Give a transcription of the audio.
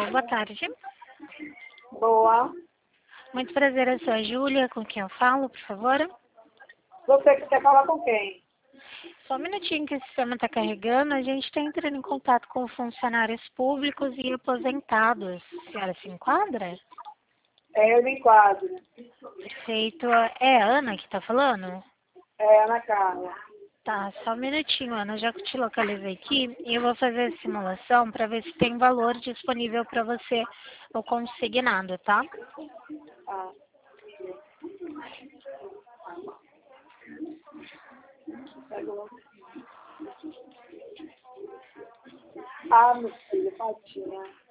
boa tarde. Boa. Muito prazer, eu sou a Júlia, com quem eu falo, por favor. Você quer falar com quem? Só um minutinho que o sistema está carregando, a gente está entrando em contato com funcionários públicos e aposentados. A senhora se enquadra? Eu me enquadro. Perfeito. É a Ana que está falando? Ana Carla. Tá, só um minutinho, Ana, já que eu te localizei aqui, eu vou fazer a simulação para ver se tem valor disponível para você o consignado, tá? Ah. Meu filho, Fatinha.